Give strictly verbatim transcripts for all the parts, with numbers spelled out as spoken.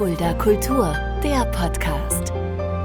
Fulda Kultur, der Podcast.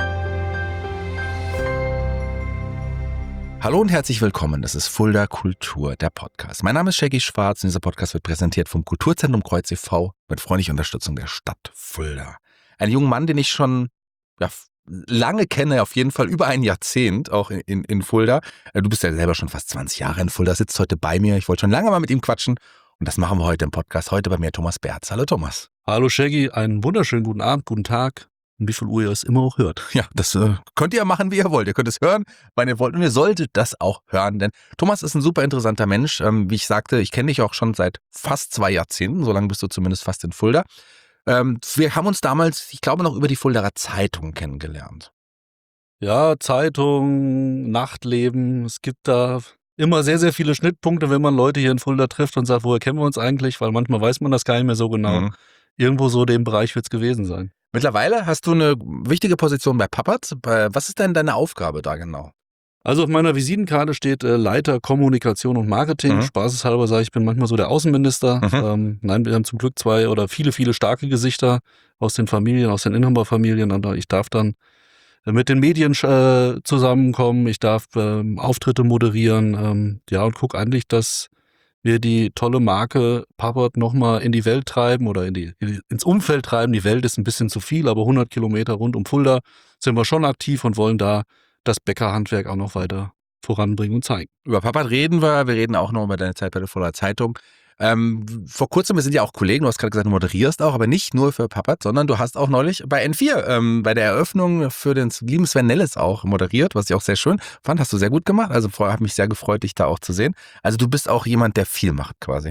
Hallo und herzlich willkommen, das ist Fulda Kultur, der Podcast. Mein Name ist Shaggy Schwarz und dieser Podcast wird präsentiert vom Kulturzentrum Kreuz e V mit freundlicher Unterstützung der Stadt Fulda. Ein junger Mann, den ich schon ja, lange kenne, auf jeden Fall über ein Jahrzehnt, auch in, in, in Fulda. Du bist ja selber schon fast zwanzig Jahre in Fulda, sitzt heute bei mir. Ich wollte schon lange mal mit ihm quatschen und das machen wir heute im Podcast. Heute bei mir Thomas Berz. Hallo Thomas. Hallo Shaggy, einen wunderschönen guten Abend, guten Tag. Und wie viel Uhr ihr es immer auch hört. Ja, das äh, könnt ihr ja machen, wie ihr wollt. Ihr könnt es hören, wann ihr wollt. Und ihr solltet das auch hören, denn Thomas ist ein super interessanter Mensch. Ähm, wie ich sagte, ich kenne dich auch schon seit fast zwei Jahrzehnten. So lange bist du zumindest fast in Fulda. Ähm, wir haben uns damals, ich glaube, noch über die Fuldaer Zeitung kennengelernt. Ja, Zeitung, Nachtleben. Es gibt da immer sehr, sehr viele Schnittpunkte, wenn man Leute hier in Fulda trifft und sagt, woher kennen wir uns eigentlich? Weil manchmal weiß man das gar nicht mehr so genau. Mhm. Irgendwo so dem Bereich wird es gewesen sein. Mittlerweile hast du eine wichtige Position bei Pappertz. Was ist denn deine Aufgabe da genau? Also auf meiner Visitenkarte steht äh, Leiter Kommunikation und Marketing. Mhm. Spaßeshalber sage ich, ich bin manchmal so der Außenminister. Mhm. Ähm, nein, wir haben zum Glück zwei oder viele, viele starke Gesichter aus den Familien, aus den Inhaberfamilien. Und ich darf dann mit den Medien äh, zusammenkommen. Ich darf ähm, Auftritte moderieren. Ähm, ja, und gucke eigentlich, dass wir die tolle Marke Pappertz nochmal in die Welt treiben oder in die, in, ins Umfeld treiben. Die Welt ist ein bisschen zu viel, aber hundert Kilometer rund um Fulda sind wir schon aktiv und wollen da das Bäckerhandwerk auch noch weiter voranbringen und zeigen. Über Pappertz reden wir. Wir reden auch noch über deine Zeit bei der Fuldaer Zeitung. Ähm, vor kurzem, wir sind ja auch Kollegen, du hast gerade gesagt, du moderierst auch, aber nicht nur für Pappertz, sondern du hast auch neulich bei N vier ähm, bei der Eröffnung für den lieben Sven Nelles auch moderiert, was ich auch sehr schön fand, hast du sehr gut gemacht, also habe mich sehr gefreut, dich da auch zu sehen. Also du bist auch jemand, der viel macht quasi.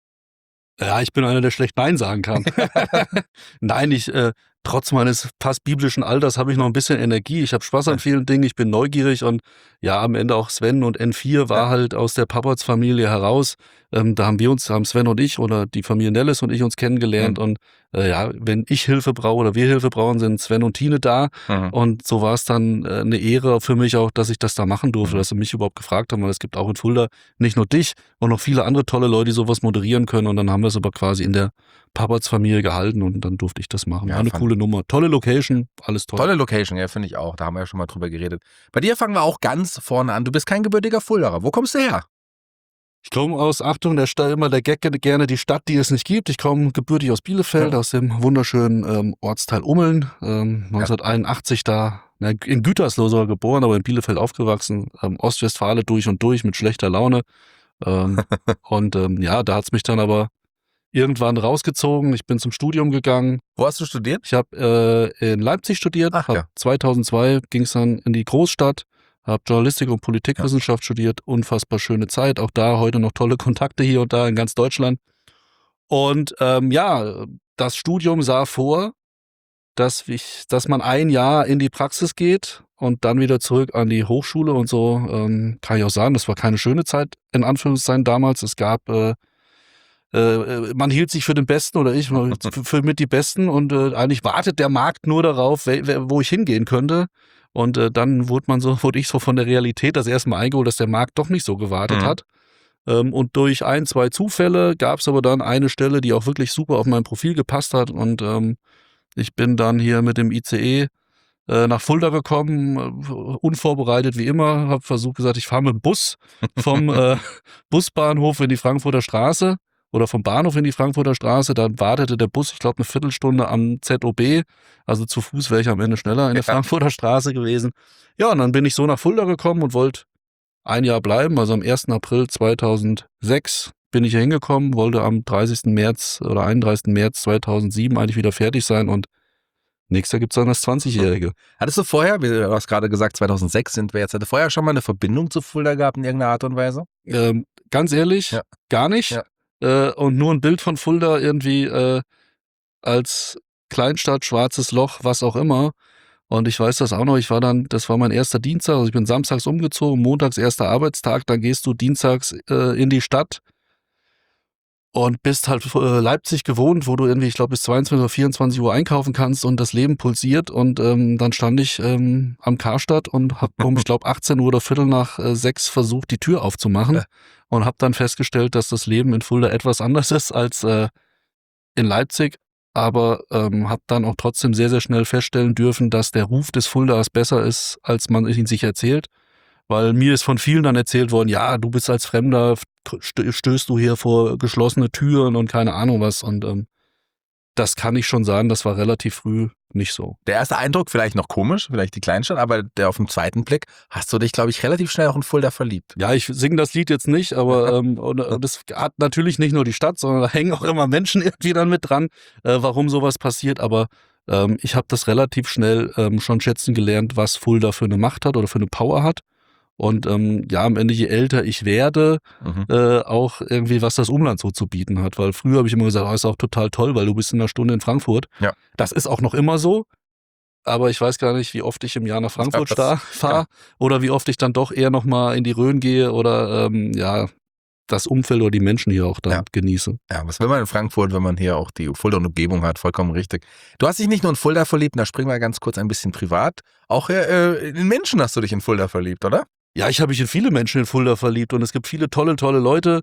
Ja, ich bin einer, der schlecht Nein sagen kann. Nein, ich, äh, trotz meines fast biblischen Alters habe ich noch ein bisschen Energie. Ich habe Spaß an vielen Dingen, ich bin neugierig und ja, am Ende auch Sven und N vier war Ja. halt aus der Pappertz-Familie heraus. Ähm, da haben wir uns, haben Sven und ich oder die Familie Nelles und ich uns kennengelernt Mhm. und äh, ja, wenn ich Hilfe brauche oder wir Hilfe brauchen, sind Sven und Tine da. Mhm. Und so war es dann äh, eine Ehre für mich auch, dass ich das da machen durfte, Mhm. dass sie mich überhaupt gefragt haben, weil es gibt auch in Fulda nicht nur dich und noch viele andere tolle Leute, die sowas moderieren können. Und dann haben wir es aber quasi in der Pappertz-Familie gehalten und dann durfte ich das machen. Ja, War eine fand- coole Nummer. Tolle Location, alles toll. Tolle Location, ja, finde ich auch, da haben wir ja schon mal drüber geredet. Bei dir fangen wir auch ganz vorne an, du bist kein gebürtiger Fuldaer, wo kommst du her? Ich komme aus, Achtung, der Stadt, immer der Gag, gerne die Stadt, die es nicht gibt. Ich komme gebürtig aus Bielefeld, Ja. aus dem wunderschönen ähm, Ortsteil Ummeln. Ähm, neunzehnhunderteinundachtzig da, na, in Gütersloh sogar geboren, aber in Bielefeld aufgewachsen. Ähm, Ostwestfale durch und durch mit schlechter Laune. Ähm, und ähm, ja, da hat's mich dann aber irgendwann rausgezogen. Ich bin zum Studium gegangen. Wo hast du studiert? Ich habe äh, in Leipzig studiert. Ach, hab ja. zweitausendzwei ging es dann in die Großstadt. Habe Journalistik und Politikwissenschaft studiert. Unfassbar schöne Zeit. Auch da heute noch tolle Kontakte hier und da in ganz Deutschland. Und ähm, ja, das Studium sah vor, dass, ich, dass man ein Jahr in die Praxis geht und dann wieder zurück an die Hochschule und so. Ähm, kann ich auch sagen, das war keine schöne Zeit, in Anführungszeichen damals. Es gab, äh, äh, man hielt sich für den Besten oder ich für, für mit die Besten und äh, eigentlich wartet der Markt nur darauf, we- we- wo ich hingehen könnte. Und äh, dann wurde man so, wurde ich so von der Realität das erste Mal eingeholt, dass der Markt doch nicht so gewartet Mhm. hat. Ähm, und durch ein, zwei Zufälle gab es aber dann eine Stelle, die auch wirklich super auf mein Profil gepasst hat. Und ähm, ich bin dann hier mit dem I C E äh, nach Fulda gekommen, äh, unvorbereitet wie immer, habe versucht gesagt, ich fahre mit dem Bus vom äh, Busbahnhof in die Frankfurter Straße oder vom Bahnhof in die Frankfurter Straße. Dann wartete der Bus, ich glaube, eine Viertelstunde am Z O B. Also zu Fuß wäre ich am Ende schneller in der Ja. Frankfurter Straße gewesen. Ja, und dann bin ich so nach Fulda gekommen und wollte ein Jahr bleiben. Also am ersten April zweitausendsechs bin ich hier hingekommen, wollte am dreißigsten März oder einunddreißigsten März zweitausendsieben eigentlich wieder fertig sein und nächstes Jahr gibt es dann das zwanzigjährige. Hattest du vorher, wie du hast gerade gesagt, zweitausendsechs sind wir jetzt, hatte vorher schon mal eine Verbindung zu Fulda gehabt in irgendeiner Art und Weise? Ähm, ganz ehrlich, Ja. gar nicht. Ja. Äh, und nur ein Bild von Fulda irgendwie äh, als Kleinstadt, schwarzes Loch, was auch immer. Und ich weiß das auch noch, ich war dann, das war mein erster Dienstag, also ich bin samstags umgezogen, montags erster Arbeitstag, dann gehst du dienstags äh, in die Stadt und bist halt äh, Leipzig gewohnt, wo du irgendwie, ich glaube, bis zweiundzwanzig oder vierundzwanzig Uhr einkaufen kannst und das Leben pulsiert. Und ähm, dann stand ich ähm, am Karstadt und habe um, ich glaube, achtzehn Uhr oder Viertel nach äh, sechs versucht, die Tür aufzumachen Ja. und habe dann festgestellt, dass das Leben in Fulda etwas anders ist als äh, in Leipzig. aber ähm, habe dann auch trotzdem sehr, sehr schnell feststellen dürfen, dass der Ruf des Fuldaers besser ist, als man ihn sich erzählt. Weil mir ist von vielen dann erzählt worden, ja, du bist als Fremder, stö- stößt du hier vor geschlossene Türen und keine Ahnung was. Und ähm, das kann ich schon sagen, das war relativ früh nicht so. Der erste Eindruck vielleicht noch komisch, vielleicht die Kleinstadt, aber der auf den zweiten Blick hast du dich, glaube ich, relativ schnell auch in Fulda verliebt. Ja, ich singe das Lied jetzt nicht, aber ähm, und, und das hat natürlich nicht nur die Stadt, sondern da hängen auch immer Menschen irgendwie dann mit dran, äh, warum sowas passiert. Aber ähm, ich habe das relativ schnell ähm, schon schätzen gelernt, was Fulda für eine Macht hat oder für eine Power hat. Und ähm, ja, am Ende, je älter ich werde, Mhm. äh, auch irgendwie, was das Umland so zu bieten hat. Weil früher habe ich immer gesagt, oh, ist auch total toll, weil du bist in einer Stunde in Frankfurt. Ja. Das ist auch noch immer so. Aber ich weiß gar nicht, wie oft ich im Jahr nach Frankfurt Ja, das- fahre ja. oder wie oft ich dann doch eher nochmal in die Rhön gehe oder ähm, ja, das Umfeld oder die Menschen hier auch dann Ja. genieße. Ja, was will man in Frankfurt, wenn man hier auch die Fulda und Umgebung hat? Vollkommen richtig. Du hast dich nicht nur in Fulda verliebt, da springen wir ganz kurz ein bisschen privat. Auch äh, in Menschen hast du dich in Fulda verliebt, oder? Ja, ich habe mich in viele Menschen in Fulda verliebt und es gibt viele tolle, tolle Leute,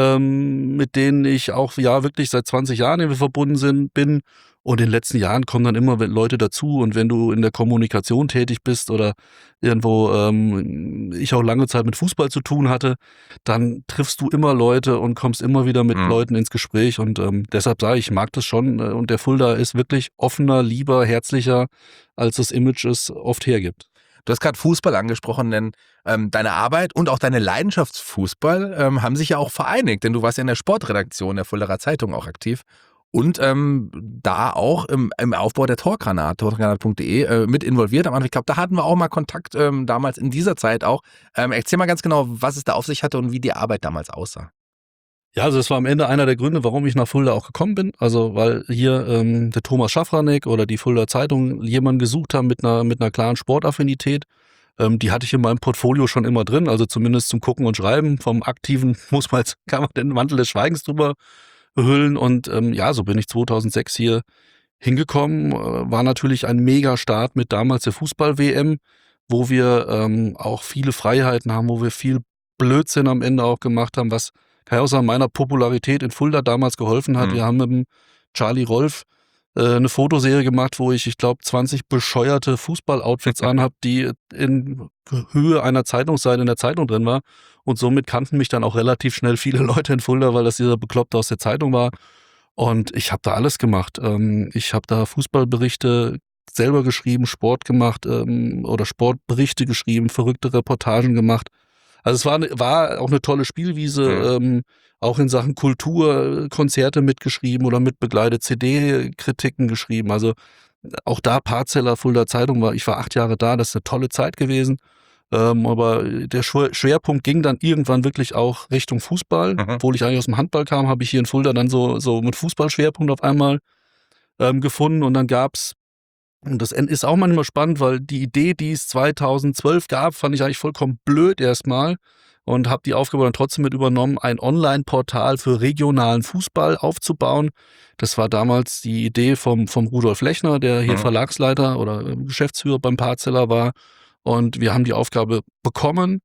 ähm, mit denen ich auch ja wirklich seit zwanzig Jahren irgendwie verbunden sind, bin. Und in den letzten Jahren kommen dann immer Leute dazu und wenn du in der Kommunikation tätig bist oder irgendwo ähm, ich auch lange Zeit mit Fußball zu tun hatte, dann triffst du immer Leute und kommst immer wieder mit Mhm. Leuten ins Gespräch und ähm, deshalb sage ich, ich mag das schon äh, und der Fulda ist wirklich offener, lieber, herzlicher, als das Image es oft hergibt. Du hast gerade Fußball angesprochen, denn ähm, deine Arbeit und auch deine Leidenschaftsfußball ähm, haben sich ja auch vereinigt, denn du warst ja in der Sportredaktion der Fuldaer Zeitung auch aktiv und ähm, da auch im, im Aufbau der Torgranat, torgranat punkt de, äh, mit involviert. Ich glaube, da hatten wir auch mal Kontakt, ähm, damals in dieser Zeit auch. Ähm, erzähl mal ganz genau, was es da auf sich hatte und wie die Arbeit damals aussah. Ja, also das war am Ende einer der Gründe, warum ich nach Fulda auch gekommen bin. Also weil hier ähm, der Thomas Schafranek oder die Fulda Zeitung jemanden gesucht haben mit einer mit einer klaren Sportaffinität. Ähm, die hatte ich in meinem Portfolio schon immer drin, also zumindest zum Gucken und Schreiben. Vom Aktiven muss man jetzt, kann man den Mantel des Schweigens drüber hüllen. Und ähm, ja, so bin ich zweitausendsechs hier hingekommen. Äh, war natürlich ein Mega-Start mit damals der Fußball-W M, wo wir ähm, auch viele Freiheiten haben, wo wir viel Blödsinn am Ende auch gemacht haben, was kann ich auch sagen, meiner Popularität in Fulda damals geholfen hat. Mhm. Wir haben mit dem Charlie Rolf äh, eine Fotoserie gemacht, wo ich, ich glaube, zwanzig bescheuerte Fußball-Outfits anhab, die in Höhe einer Zeitungsseite in der Zeitung drin war. Und somit kannten mich dann auch relativ schnell viele Leute in Fulda, weil das dieser Bekloppte aus der Zeitung war. Und ich habe da alles gemacht. Ähm, ich habe da Fußballberichte selber geschrieben, Sport gemacht ähm, oder Sportberichte geschrieben, verrückte Reportagen gemacht. Also es war, ne- war auch eine tolle Spielwiese, Mhm. ähm, auch in Sachen Kultur, Konzerte mitgeschrieben oder mitbegleitet, C D-Kritiken geschrieben. Also auch da Parzeller, Fulda Zeitung war, ich war acht Jahre da, das ist eine tolle Zeit gewesen. Ähm, aber der Schwer- Schwerpunkt ging dann irgendwann wirklich auch Richtung Fußball. Mhm. Obwohl ich eigentlich aus dem Handball kam, habe ich hier in Fulda dann so, so mit Fußballschwerpunkt auf einmal ähm, gefunden. Und dann gab's und das ist auch manchmal spannend, weil die Idee, die es zweitausendzwölf gab, fand ich eigentlich vollkommen blöd erstmal und habe die Aufgabe dann trotzdem mit übernommen, ein Online-Portal für regionalen Fußball aufzubauen. Das war damals die Idee vom, vom Rudolf Lechner, der hier Mhm. Verlagsleiter oder äh, Geschäftsführer beim Parzeller war. Und wir haben die Aufgabe bekommen.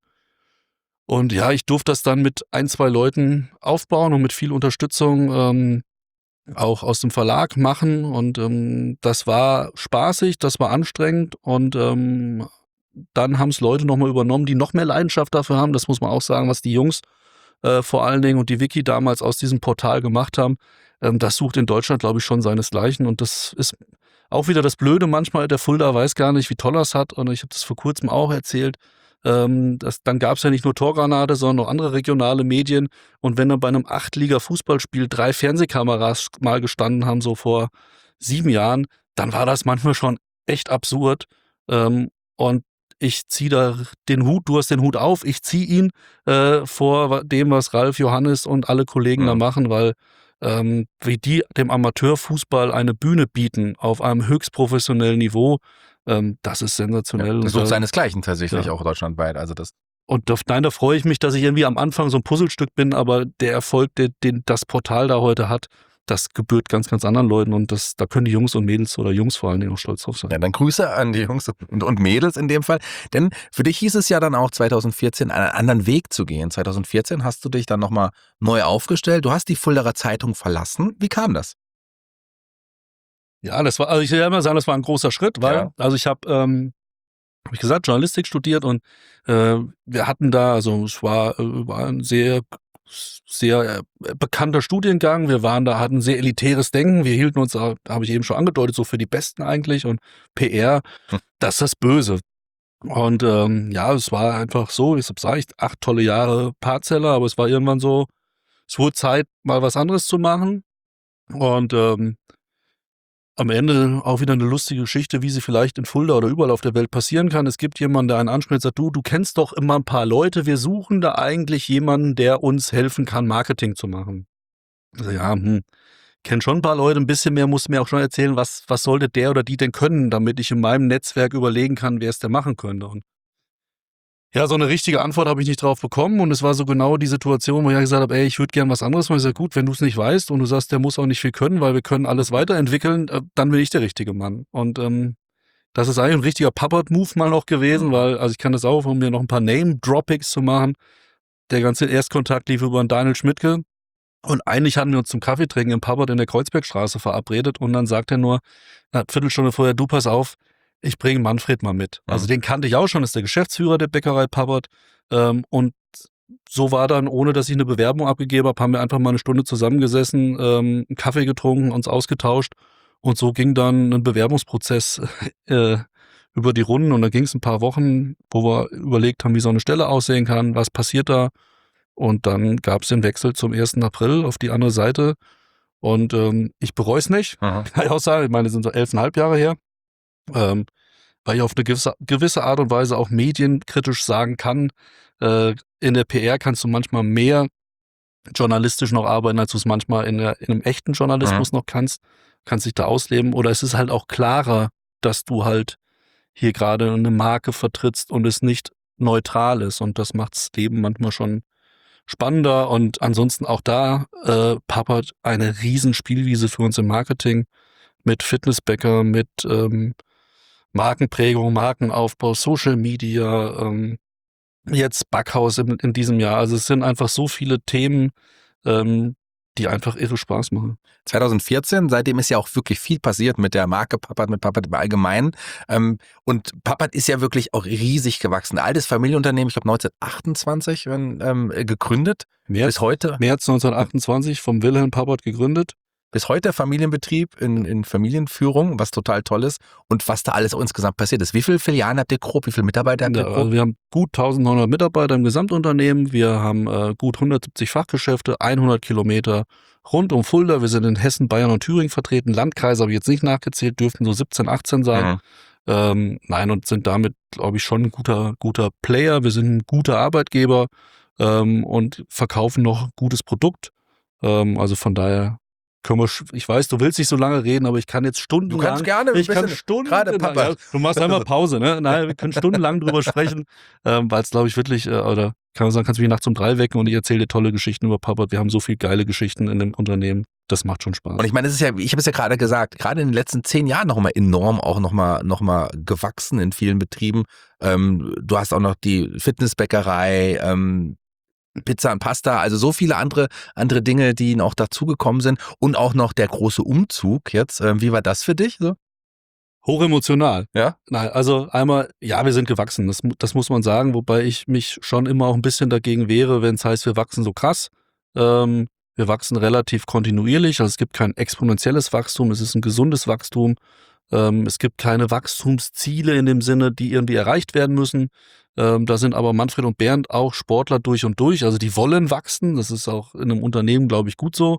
Und ja, ich durfte das dann mit ein, zwei Leuten aufbauen und mit viel Unterstützung ähm, auch aus dem Verlag machen und ähm, das war spaßig, das war anstrengend und ähm, dann haben es Leute nochmal übernommen, die noch mehr Leidenschaft dafür haben, das muss man auch sagen, was die Jungs äh, vor allen Dingen und die Wiki damals aus diesem Portal gemacht haben, ähm, das sucht in Deutschland, glaube ich, schon seinesgleichen und das ist auch wieder das Blöde manchmal, der Fulda weiß gar nicht, wie toll er es hat und ich habe das vor kurzem auch erzählt. Ähm, das, dann gab es ja nicht nur Torgranate, sondern noch andere regionale Medien. Und wenn dann bei einem Achtliga-Fußballspiel drei Fernsehkameras mal gestanden haben, so vor sieben Jahren, dann war das manchmal schon echt absurd. Ähm, und ich ziehe da den Hut, du hast den Hut auf, ich ziehe ihn äh, vor dem, was Ralf, Johannes und alle Kollegen Mhm. da machen, weil ähm, wie die dem Amateurfußball eine Bühne bieten auf einem höchst professionellen Niveau, ähm, das ist sensationell. Ja, das Und sucht da- seinesgleichen tatsächlich Ja. auch deutschlandweit. Also das und auf, nein, da freue ich mich, dass ich irgendwie am Anfang so ein Puzzlestück bin, aber der Erfolg, den, den das Portal da heute hat, das gebührt ganz, ganz anderen Leuten und das, da können die Jungs und Mädels oder Jungs vor allen Dingen auch stolz drauf sein. Ja, dann Grüße an die Jungs und, und Mädels in dem Fall. Denn für dich hieß es ja dann auch zweitausendvierzehn, einen anderen Weg zu gehen. zweitausendvierzehn hast du dich dann nochmal neu aufgestellt. Du hast die Fuldaer Zeitung verlassen. Wie kam das? Ja, das war, also ich will ja immer sagen, das war ein großer Schritt, weil, Ja. also ich habe, ähm, habe ich gesagt, Journalistik studiert und äh, wir hatten da, also es war, äh, war ein sehr, sehr äh, bekannter Studiengang. Wir waren da, hatten sehr elitäres Denken. Wir hielten uns, da habe ich eben schon angedeutet, so für die Besten eigentlich und P R, Hm. das ist das Böse. Und ähm, ja, es war einfach so, ich sage ich, acht tolle Jahre Paarzeller, aber es war irgendwann so, es wurde Zeit, mal was anderes zu machen. Und ähm, am Ende auch wieder eine lustige Geschichte, wie sie vielleicht in Fulda oder überall auf der Welt passieren kann. Es gibt jemanden, der einen anspricht und sagt, du, du kennst doch immer ein paar Leute, wir suchen da eigentlich jemanden, der uns helfen kann, Marketing zu machen. Also ja, hm, kenn schon ein paar Leute, ein bisschen mehr musst du mir auch schon erzählen, was, was sollte der oder die denn können, damit ich in meinem Netzwerk überlegen kann, wer es denn machen könnte. Und ja, so eine richtige Antwort habe ich nicht drauf bekommen und es war so genau die Situation, wo ich gesagt habe, ey, ich würde gern was anderes machen. Ich sage, gut, wenn du es nicht weißt und du sagst, der muss auch nicht viel können, weil wir können alles weiterentwickeln, äh, dann bin ich der richtige Mann. Und ähm, das ist eigentlich ein richtiger Puppet-Move mal noch gewesen, weil, also ich kann das auch, um mir noch ein paar Name-Droppings zu machen. Der ganze Erstkontakt lief über einen Daniel Schmidtke und eigentlich hatten wir uns zum Kaffeetrinken im Puppet in der Kreuzbergstraße verabredet und dann sagt er nur, eine Viertelstunde vorher, du pass auf, ich bringe Manfred mal mit. Also den kannte ich auch schon, ist der Geschäftsführer der Bäckerei Puppet. Ähm, und so war dann, ohne dass ich eine Bewerbung abgegeben habe, haben wir einfach mal eine Stunde zusammengesessen, ähm, einen Kaffee getrunken, uns ausgetauscht. Und so ging dann ein Bewerbungsprozess äh, über die Runden. Und da ging es ein paar Wochen, wo wir überlegt haben, wie so eine Stelle aussehen kann, was passiert da. Und dann gab es den Wechsel zum ersten April auf die andere Seite. Und ähm, ich bereue es nicht. Aha. Kann ich auch sagen, ich meine, das sind so elfeinhalb Jahre her. Ähm, weil ich auf eine gewisse, gewisse Art und Weise auch medienkritisch sagen kann, äh, in der P R kannst du manchmal mehr journalistisch noch arbeiten, als du es manchmal in, der, in einem echten Journalismus Mhm. noch kannst, kannst dich da ausleben. Oder es ist halt auch klarer, dass du halt hier gerade eine Marke vertrittst und es nicht neutral ist. Und das macht das Leben manchmal schon spannender. Und ansonsten auch da, äh, Puppet, eine riesen Spielwiese für uns im Marketing mit Fitnessbäcker, mit ähm, Markenprägung, Markenaufbau, Social Media, ähm, jetzt Backhaus in, in diesem Jahr. Also es sind einfach so viele Themen, ähm, die einfach irre Spaß machen. zwanzig vierzehn, seitdem ist ja auch wirklich viel passiert mit der Marke Puppet, mit Puppet im Allgemeinen. Ähm, und Puppet ist ja wirklich auch riesig gewachsen. Altes Familienunternehmen, ich glaube neunzehnhundertachtundzwanzig ähm, gegründet. März, Bis heute. März neunzehnhundertachtundzwanzig vom Wilhelm Puppet gegründet. Bis heute Familienbetrieb in, in Familienführung, was total toll ist. Und was da alles insgesamt passiert ist. Wie viele Filialen habt ihr grob? Wie viele Mitarbeiter habt ihr Ja, grob? also wir haben gut neunzehnhundert Mitarbeiter im Gesamtunternehmen. Wir haben äh, gut hundertsiebzig Fachgeschäfte, hundert Kilometer rund um Fulda. Wir sind in Hessen, Bayern und Thüringen vertreten. Landkreise habe ich jetzt nicht nachgezählt, dürften so siebzehn, achtzehn sein. Mhm. Ähm, nein, und sind damit, glaube ich, schon ein guter, guter Player. Wir sind ein guter Arbeitgeber ähm, und verkaufen noch gutes Produkt. Ähm, also von daher können wir, sch- ich weiß, du willst nicht so lange reden, aber ich kann jetzt stundenlang. Du kannst gerne ein Ich kann bisschen- stundenlang. gerade Papa. Ja, du machst einmal Pause, ne? Nein, wir können stundenlang drüber sprechen, ähm, weil es, glaube ich, wirklich, äh, oder kann man sagen, kannst du mich nachts um drei wecken und ich erzähle dir tolle Geschichten über Papa. Wir haben so viele geile Geschichten in dem Unternehmen. Das macht schon Spaß. Und ich meine, das ist ja, ich habe es ja gerade gesagt, gerade in den letzten zehn Jahren noch mal enorm auch noch mal, noch mal gewachsen in vielen Betrieben. Ähm, du hast auch noch die Fitnessbäckerei, ähm, Pizza und Pasta, also so viele andere, andere Dinge, die noch dazugekommen sind. Und auch noch der große Umzug jetzt. Ähm, wie war das für dich? So? Hochemotional. Ja? Nein, also einmal, ja, wir sind gewachsen, das, mu- das muss man sagen, wobei ich mich schon immer auch ein bisschen dagegen wehre, wenn es heißt, wir wachsen so krass. Ähm, wir wachsen relativ kontinuierlich, also es gibt kein exponentielles Wachstum, es ist ein gesundes Wachstum. Ähm, es gibt keine Wachstumsziele in dem Sinne, die irgendwie erreicht werden müssen. Ähm, da sind aber Manfred und Bernd auch Sportler durch und durch, also die wollen wachsen, das ist auch in einem Unternehmen, glaube ich, gut so,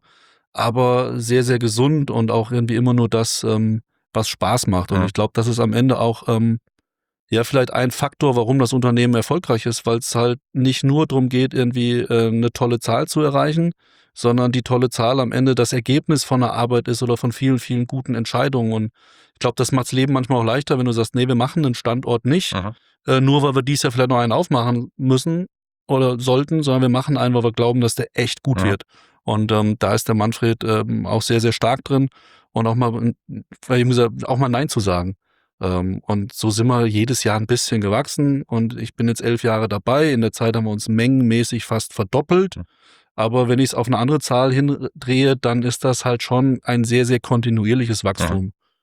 aber sehr, sehr gesund und auch irgendwie immer nur das, ähm, was Spaß macht. Und Ja. ich glaube, das ist am Ende auch ähm, ja vielleicht ein Faktor, warum das Unternehmen erfolgreich ist, weil es halt nicht nur darum geht, irgendwie äh, eine tolle Zahl zu erreichen, sondern die tolle Zahl am Ende das Ergebnis von der Arbeit ist oder von vielen, vielen guten Entscheidungen. Und ich glaube, das macht das Leben manchmal auch leichter, wenn du sagst, nee, wir machen einen Standort nicht, Aha. äh, nur weil wir dies Jahr vielleicht noch einen aufmachen müssen oder sollten, sondern wir machen einen, weil wir glauben, dass der echt gut Ja. wird. Und ähm, da ist der Manfred ähm, auch sehr, sehr stark drin und auch mal, weil ich gesagt, auch mal Nein zu sagen. Ähm, und so sind wir jedes Jahr ein bisschen gewachsen und ich bin jetzt elf Jahre dabei. In der Zeit haben wir uns mengenmäßig fast verdoppelt. Mhm. Aber wenn ich es auf eine andere Zahl hindrehe, dann ist das halt schon ein sehr, sehr kontinuierliches Wachstum.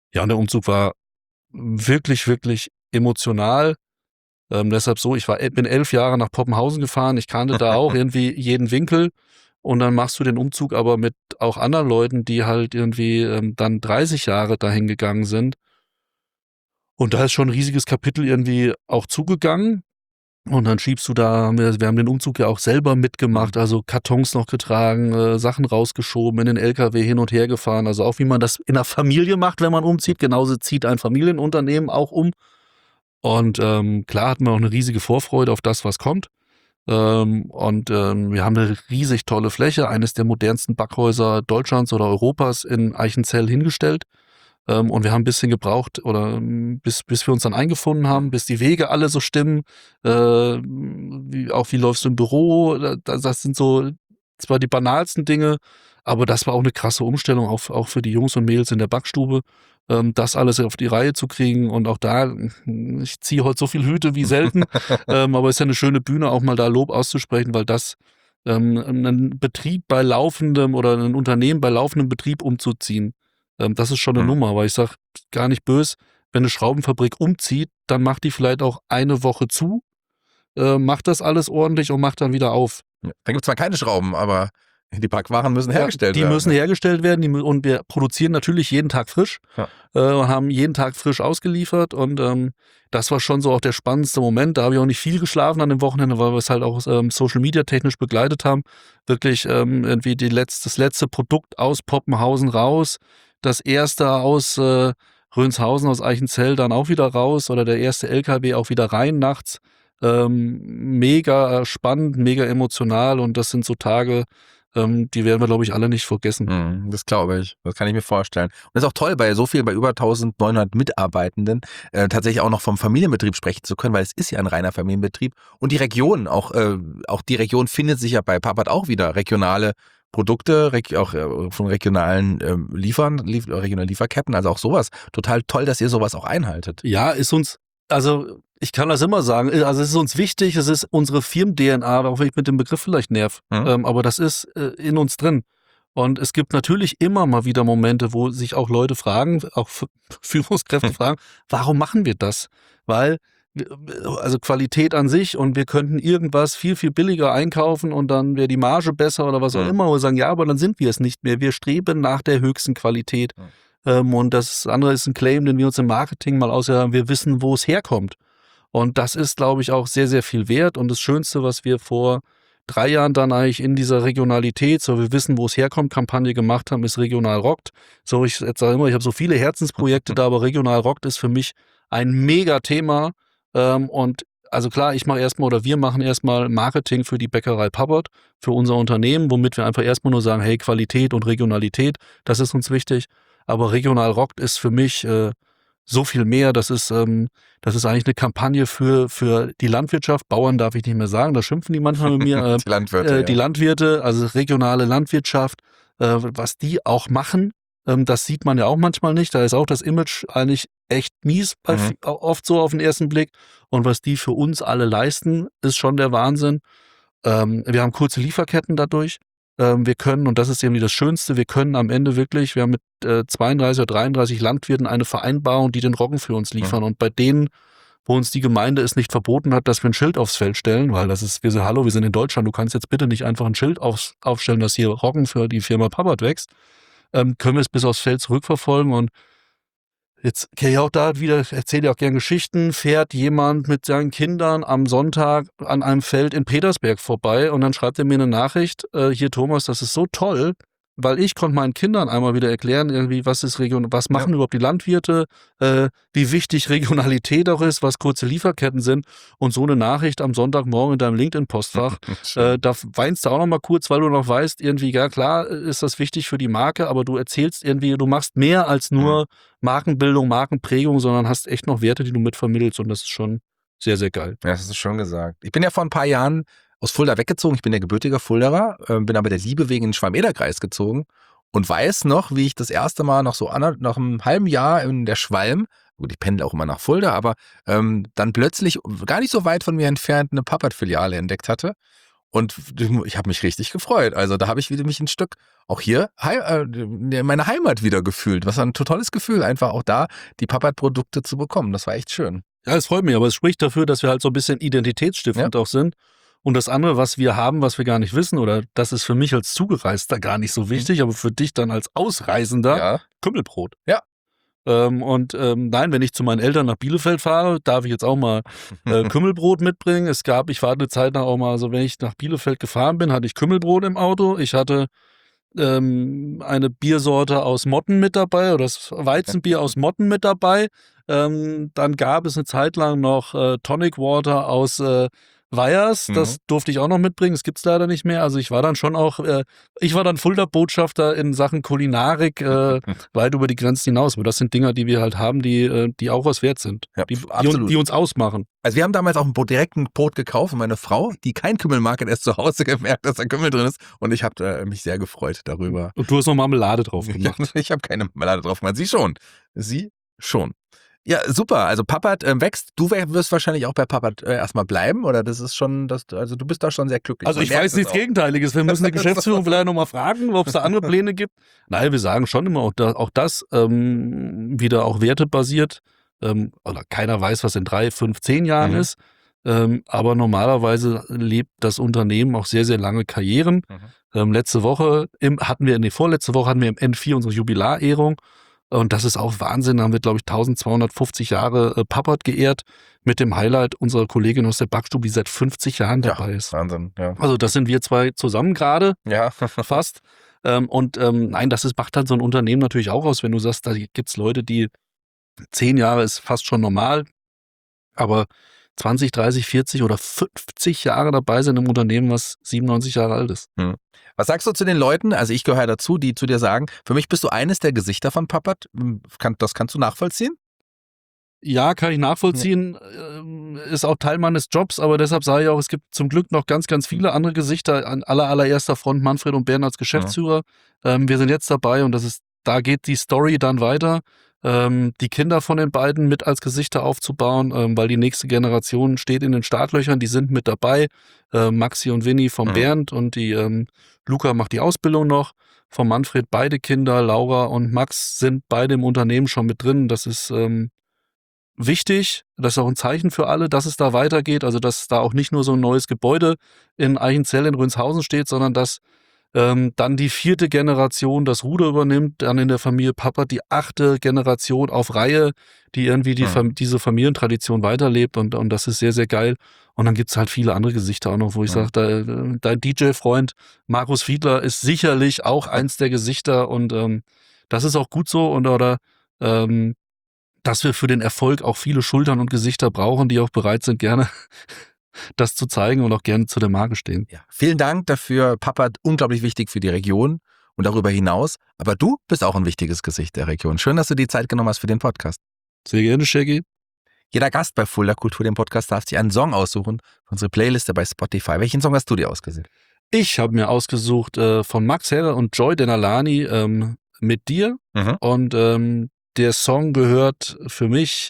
Ja, und der Umzug war wirklich, wirklich emotional. Ähm, deshalb so, ich war, bin elf Jahre nach Poppenhausen gefahren, ich kannte da auch irgendwie jeden Winkel und dann machst du den Umzug aber mit auch anderen Leuten, die halt irgendwie ähm, dann dreißig Jahre dahin gegangen sind. Und da ist schon ein riesiges Kapitel irgendwie auch zugegangen. Und dann schiebst du da, wir, wir haben den Umzug ja auch selber mitgemacht, also Kartons noch getragen, äh, Sachen rausgeschoben, in den L K W hin und her gefahren. Also auch wie man das in der Familie macht, wenn man umzieht. Genauso zieht ein Familienunternehmen auch um. Und ähm, klar hatten wir auch eine riesige Vorfreude auf das, was kommt. Ähm, und ähm, wir haben eine riesig tolle Fläche, eines der modernsten Backhäuser Deutschlands oder Europas in Eichenzell hingestellt. Ähm, und wir haben ein bisschen gebraucht, oder ähm, bis, bis wir uns dann eingefunden haben, bis die Wege alle so stimmen. Äh, wie, auch wie läufst du im Büro? Das, das sind so zwar die banalsten Dinge, aber das war auch eine krasse Umstellung, auch, auch für die Jungs und Mädels in der Backstube, ähm, das alles auf die Reihe zu kriegen. Und auch da, ich ziehe heute so viel Hüte wie selten, ähm, aber es ist ja eine schöne Bühne, auch mal da Lob auszusprechen, weil das ähm, einen Betrieb bei laufendem oder ein Unternehmen bei laufendem Betrieb umzuziehen, ähm, das ist schon eine Mhm. Nummer, weil ich sage, gar nicht böse, wenn eine Schraubenfabrik umzieht, dann macht die vielleicht auch eine Woche zu, äh, macht das alles ordentlich und macht dann wieder auf. Ja. Da gibt es zwar keine Schrauben, aber die Backwaren müssen hergestellt die werden. Die müssen hergestellt werden die, und wir produzieren natürlich jeden Tag frisch, Ja. äh, haben jeden Tag frisch ausgeliefert und ähm, das war schon so auch der spannendste Moment. Da habe ich auch nicht viel geschlafen an dem Wochenende, weil wir es halt auch ähm, Social Media technisch begleitet haben. Wirklich ähm, irgendwie die letzte, das letzte Produkt aus Poppenhausen raus, das erste aus äh, Rönshausen, aus Eichenzell dann auch wieder raus oder der erste L K W auch wieder rein nachts. Ähm, mega spannend, mega emotional und das sind so Tage, ähm, die werden wir, glaube ich, alle nicht vergessen. Mhm, das glaube ich. Das kann ich mir vorstellen. Und das ist auch toll, bei so viel, bei über eintausendneunhundert Mitarbeitenden äh, tatsächlich auch noch vom Familienbetrieb sprechen zu können, weil es ist ja ein reiner Familienbetrieb. Und die Region, auch, äh, auch die Region findet sich ja bei Papert auch wieder regionale Produkte, reg- auch äh, von regionalen äh, Liefern, lief, regionalen Lieferketten, also auch sowas. Total toll, dass ihr sowas auch einhaltet. Ja, ist uns, also ich kann das immer sagen, also es ist uns wichtig, es ist unsere Firmen-D N A, auch wenn ich mit dem Begriff vielleicht nerv, Mhm. ähm, aber das ist äh, in uns drin. Und es gibt natürlich immer mal wieder Momente, wo sich auch Leute fragen, auch F- Führungskräfte Hm. fragen, warum machen wir das? Weil, wir- also Qualität an sich und wir könnten irgendwas viel, viel billiger einkaufen und dann wäre die Marge besser oder was auch Hm. immer. Und wir sagen, ja, aber dann sind wir es nicht mehr. Wir streben nach der höchsten Qualität. Hm. Ähm, und das andere ist ein Claim, den wir uns im Marketing mal ausgehört haben. Wir wissen, wo es herkommt. Und das ist, glaube ich, auch sehr, sehr viel wert. Und das Schönste, was wir vor drei Jahren dann eigentlich in dieser Regionalität, so wir wissen, wo es herkommt, Kampagne gemacht haben, ist Regional Rockt. So, ich jetzt sage immer, ich habe so viele Herzensprojekte da, aber Regional Rockt ist für mich ein Mega-Thema. Ähm, und also klar, ich mache erstmal oder wir machen erstmal Marketing für die Bäckerei Papert, für unser Unternehmen, womit wir einfach erstmal nur sagen, hey, Qualität und Regionalität, das ist uns wichtig. Aber Regional Rockt ist für mich äh, so viel mehr. Das ist, ähm, das ist eigentlich eine Kampagne für, für die Landwirtschaft. Bauern darf ich nicht mehr sagen, da schimpfen die manchmal mit mir. Äh, Die Landwirte, äh, ja. die Landwirte, also regionale Landwirtschaft, äh, was die auch machen, ähm, das sieht man ja auch manchmal nicht. Da ist auch das Image eigentlich echt mies, bei, Mhm. oft so auf den ersten Blick. Und was die für uns alle leisten, ist schon der Wahnsinn. Ähm, wir haben kurze Lieferketten dadurch. Ähm, wir können, und das ist irgendwie das Schönste, wir können am Ende wirklich, wir haben mit äh, zweiunddreißig oder dreiunddreißig Landwirten eine Vereinbarung, die den Roggen für uns liefern. Mhm. Und bei denen, wo uns die Gemeinde es nicht verboten hat, dass wir ein Schild aufs Feld stellen, weil das ist, wir sagen, hallo, wir sind in Deutschland, du kannst jetzt bitte nicht einfach ein Schild aufs, aufstellen, dass hier Roggen für die Firma Papert wächst, ähm, können wir es bis aufs Feld zurückverfolgen. Und jetzt kenne ich auch da wieder, erzähle ja auch gern Geschichten, fährt jemand mit seinen Kindern am Sonntag an einem Feld in Petersberg vorbei und dann schreibt er mir eine Nachricht, äh, hier Thomas, das ist so toll, weil ich konnte meinen Kindern einmal wieder erklären, irgendwie, was ist Region, was machen Ja. überhaupt die Landwirte, äh, wie wichtig Regionalität auch ist, was kurze Lieferketten sind und so eine Nachricht am Sonntagmorgen in deinem LinkedIn-Postfach, Schön. äh, da weinst du auch noch mal kurz, weil du noch weißt, irgendwie, ja klar ist das wichtig für die Marke, aber du erzählst irgendwie, du machst mehr als nur Mhm. Markenbildung, Markenprägung, sondern hast echt noch Werte, die du mitvermittelst und das ist schon sehr, sehr geil. Ja, das ist schön gesagt. Ich bin ja vor ein paar Jahren aus Fulda weggezogen. Ich bin der gebürtige Fulderer, äh, bin aber der Liebe wegen in den Schwalm-Eder-Kreis gezogen und weiß noch, wie ich das erste Mal noch so ander, nach einem halben Jahr in der Schwalm, gut, ich pendle auch immer nach Fulda, aber ähm, dann plötzlich gar nicht so weit von mir entfernt eine Papert-Filiale entdeckt hatte. Und ich habe mich richtig gefreut. Also da habe ich wieder mich ein Stück auch hier meine Heimat wieder gefühlt. Was ein totales Gefühl, einfach auch da die Papert-Produkte zu bekommen. Das war echt schön. Ja, es freut mich, aber es spricht dafür, dass wir halt so ein bisschen identitätsstiftend ja. auch sind. Und das andere, was wir haben, was wir gar nicht wissen, oder das ist für mich als Zugereister gar nicht so wichtig, mhm. aber für dich dann als Ausreisender, ja. Kümmelbrot. Ja. Ähm, und ähm, nein, wenn ich zu meinen Eltern nach Bielefeld fahre, darf ich jetzt auch mal äh, Kümmelbrot mitbringen. Es gab, ich war eine Zeit lang auch mal so, wenn ich nach Bielefeld gefahren bin, hatte ich Kümmelbrot im Auto. Ich hatte ähm, eine Biersorte aus Motten mit dabei oder das Weizenbier aus Motten mit dabei. Ähm, dann gab es eine Zeit lang noch äh, Tonic Water aus äh, Weyers, das mhm. durfte ich auch noch mitbringen, das gibt's leider nicht mehr. Also ich war dann schon auch, äh, ich war dann Fulda-Botschafter in Sachen Kulinarik äh, weit über die Grenzen hinaus. Aber das sind Dinger, die wir halt haben, die, äh, die auch was wert sind, ja, die, die, die uns ausmachen. Also wir haben damals auch einen direkten Brot gekauft und meine Frau, die kein Kümmel mag, hat erst zu Hause gemerkt, dass da Kümmel drin ist und ich habe äh, mich sehr gefreut darüber. Und du hast noch Marmelade drauf gemacht. Ich habe keine Marmelade drauf gemacht, sie schon. Sie schon. Ja, super. Also Papert äh, wächst. Du wirst wahrscheinlich auch bei Papert äh, erstmal bleiben, oder das ist schon, das, also du bist da schon sehr glücklich. Also ich weiß nichts Gegenteiliges. Wir müssen die Geschäftsführung vielleicht nochmal fragen, ob es da andere Pläne gibt. Nein, wir sagen schon immer auch, da, auch das ähm, wieder auch wertebasiert. Ähm, oder keiner weiß, was in drei, fünf, zehn Jahren mhm. ist. Ähm, aber normalerweise lebt das Unternehmen auch sehr, sehr lange Karrieren. Mhm. Ähm, letzte Woche im, hatten wir, nee, vorletzte Woche hatten wir im N vier unsere Jubilarehrung. Und das ist auch Wahnsinn. Da haben wir, glaube ich, eintausendzweihundertfufzig Jahre äh, Papert geehrt mit dem Highlight unserer Kollegin aus der Backstube, die seit fünfzig Jahren dabei ja, ist. Wahnsinn, ja. Also das sind wir zwei zusammen gerade, ja. fast. Ähm, und ähm, nein, das ist, macht dann so ein Unternehmen natürlich auch aus, wenn du sagst, da gibt's Leute, die zehn Jahre ist fast schon normal, aber zwanzig, dreißig, vierzig oder fünfzig Jahre dabei sind im Unternehmen, was siebenundneunzig Jahre alt ist. Hm. Was sagst du zu den Leuten, also ich gehöre dazu, die zu dir sagen, für mich bist du eines der Gesichter von Papert, das kannst du nachvollziehen? Ja, kann ich nachvollziehen, ja. Ist auch Teil meines Jobs, aber deshalb sage ich auch, es gibt zum Glück noch ganz, ganz viele andere Gesichter, an aller, allererster Front Manfred und Bernd als Geschäftsführer. Ja. Ähm, wir sind jetzt dabei und das ist, da geht die Story dann weiter. Ähm, die Kinder von den beiden mit als Gesichter aufzubauen, ähm, weil die nächste Generation steht in den Startlöchern, die sind mit dabei. Äh, Maxi und Winnie vom mhm. Bernd und die ähm, Luca macht die Ausbildung noch. Von Manfred beide Kinder, Laura und Max sind beide im Unternehmen schon mit drin. Das ist ähm, wichtig, das ist auch ein Zeichen für alle, dass es da weitergeht, also dass da auch nicht nur so ein neues Gebäude in Eichenzell in Rönshausen steht, sondern dass ähm, dann die vierte Generation das Ruder übernimmt, dann in der Familie Papert die achte Generation auf Reihe, die irgendwie die, mhm. diese Familientradition weiterlebt und, und das ist sehr, sehr geil. Und dann gibt's halt viele andere Gesichter auch noch, wo ich mhm. sage, dein, dein D J-Freund Markus Fiedler ist sicherlich auch eins der Gesichter und ähm, das ist auch gut so und oder ähm, dass wir für den Erfolg auch viele Schultern und Gesichter brauchen, die auch bereit sind, gerne das zu zeigen und auch gerne zu der Marke stehen. Ja, vielen Dank dafür, Papert, unglaublich wichtig für die Region und darüber hinaus. Aber du bist auch ein wichtiges Gesicht der Region. Schön, dass du die Zeit genommen hast für den Podcast. Sehr gerne, Shaggy. Jeder Gast bei Fulda Kultur, dem Podcast, darf sich einen Song aussuchen für unsere Playliste bei Spotify. Welchen Song hast du dir ausgesucht? Ich habe mir ausgesucht äh, von Max Herre und Joy Denalani ähm, mit dir mhm. und ähm, der Song gehört für mich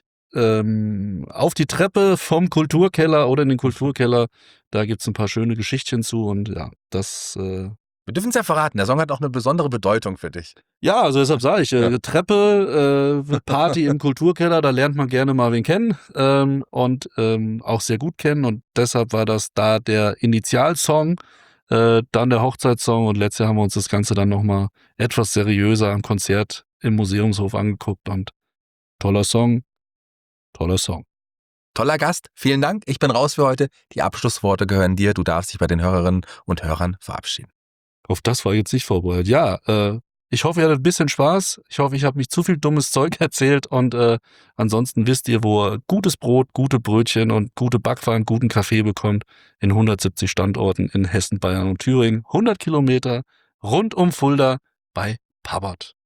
ähm, auf die Treppe vom Kulturkeller oder in den Kulturkeller. Da gibt's ein paar schöne Geschichtchen zu und ja, das... Äh Wir dürfen es ja verraten, der Song hat auch eine besondere Bedeutung für dich. Ja, also deshalb sage ich, äh, ja. Treppe, äh, Party im Kulturkeller, da lernt man gerne mal wen kennen ähm, und ähm, auch sehr gut kennen und deshalb war das da der Initialsong, äh, dann der Hochzeitssong und letztes Jahr haben wir uns das Ganze dann nochmal etwas seriöser am Konzert im Museumshof angeguckt und toller Song, toller Song. Toller Gast, vielen Dank. Ich bin raus für heute. Die Abschlussworte gehören dir. Du darfst dich bei den Hörerinnen und Hörern verabschieden. Auf das war jetzt nicht vorbereitet. Ja, äh, ich hoffe, ihr hattet ein bisschen Spaß. Ich hoffe, ich habe nicht zu viel dummes Zeug erzählt und äh, ansonsten wisst ihr, wo ihr gutes Brot, gute Brötchen und gute Backwaren, guten Kaffee bekommt in hundertsiebzig Standorten in Hessen, Bayern und Thüringen. hundert Kilometer rund um Fulda bei Papert.